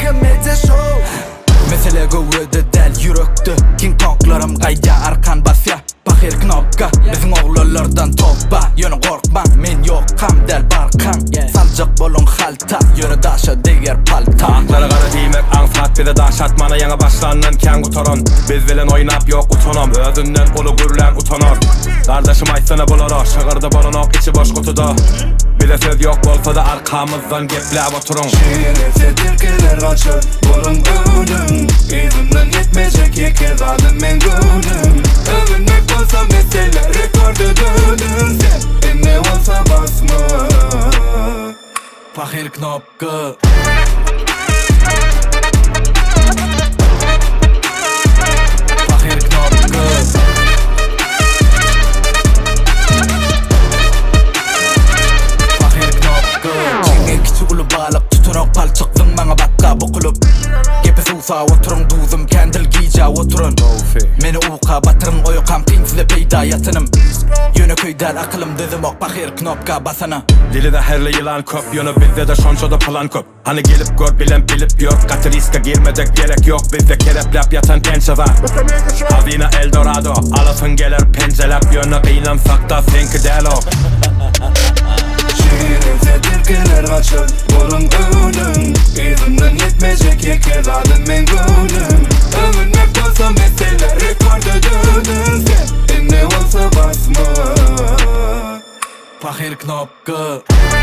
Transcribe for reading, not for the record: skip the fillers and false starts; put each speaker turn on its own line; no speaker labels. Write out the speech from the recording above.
Media Show. Mesele gövde del yürekte King Konglarım qayda arkan basya Bakir knopka Bizim oğullardan toppa Yönü korkma men yok kam del barkan Sancak bolun halta Yönü daşa diger palta
Aklara kara diymek ansat bir de daşat Mana yana başlanın ken utoron Biz bilen oynap yok utonom Özünden ulu gürlen utonor Kardeşim aysana bulur Şığırdı bolunok içi boş kutuda Bir de söz yok bolsa da arkamızdan geplep oturun
Şiirese türküler kaçır Bolun ölüm İzimden yetmeyecek yeke zalim men gülüm Övünmek olsa mesele rekordu dönün Sen ne olsa basma Fakir knopka Fakir knopka Fakir knopka Çinge kiçi ulu balık tutunok palçıktın bana bakka bu kulüp Gepe susa oturun duzum kendil giyca oturun Meni uqa batırın oyukam pinsile peyda yatınım Yönü köydel akılım dizim ok bakir knopka basana
Dili de herli yılan köp Yönü bizde de şonçoda plan köp Hani gelip gör bilen bilip yok Katı riske girmeyecek gerek yok Bizde kereplep yatan pençe var Hazine Eldorado Alasın gelir pencelep Yönü kıyılamsak da senki del o
Şiirse türküler kaçır Bolun ölüm İzimden yetmeyecek yeke zalim men gülüm Övünmek olsa mesele rekordu dönün Sen ne olsa basma Fakir knopka